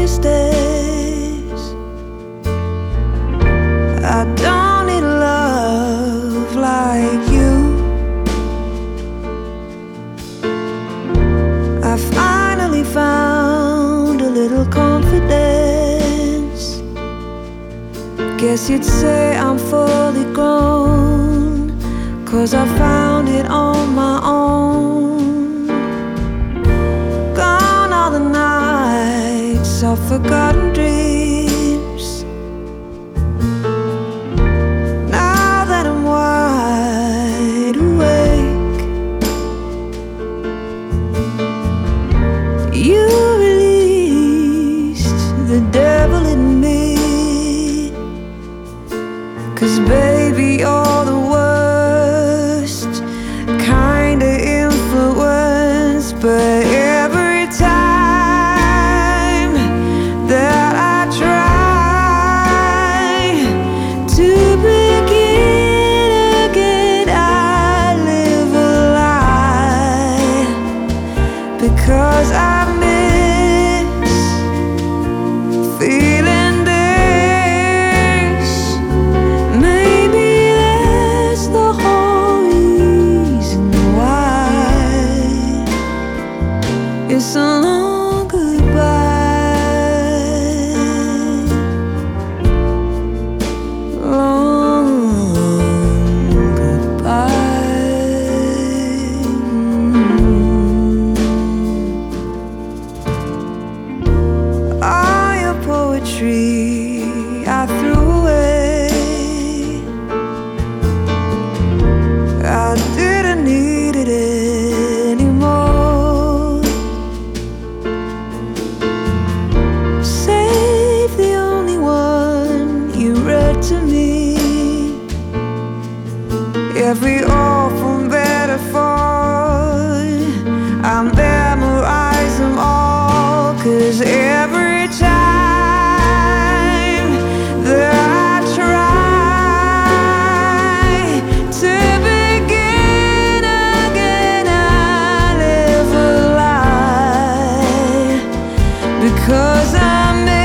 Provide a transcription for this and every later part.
these days. I don't need love like you. I finally found a little confidence. Guess you'd say I'm fully grown, 'cause I found it on my own. Gone all the nights of forgotten dreams. Now that I'm wide awake, you released the devil in me. 'Cause baby, you're the worst kind of influence. But every time that I try to begin again, I live a lie. Because I miss feeling this. Maybe that's the whole reason why it's a long goodbye. Long goodbye. All your poetry I threw away. I didn't need it anymore. Save the only one you read to me. Every awful metaphor, I memorize them all. 'Cause every time that I try to begin again, I live a lie. Because I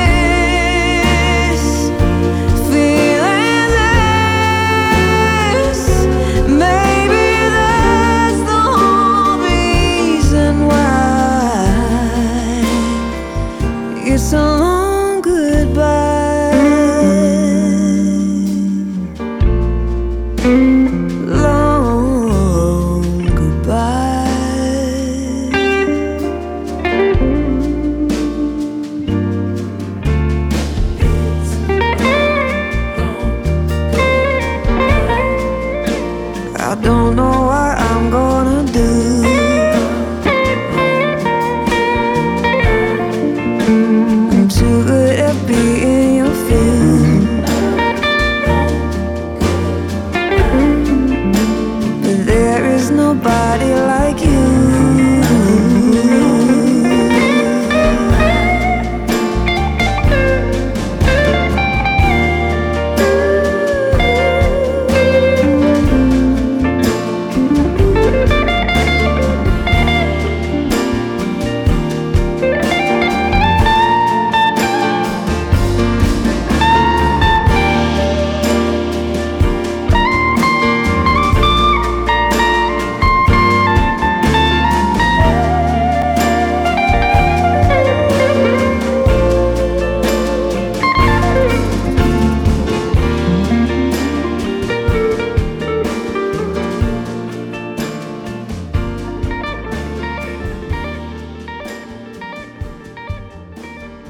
miss feeling this. Maybe that's the whole reason why it's a long goodbye. Long goodbye. I don't know what I'm gonna do. I'm too good at being your fool. But there is nobody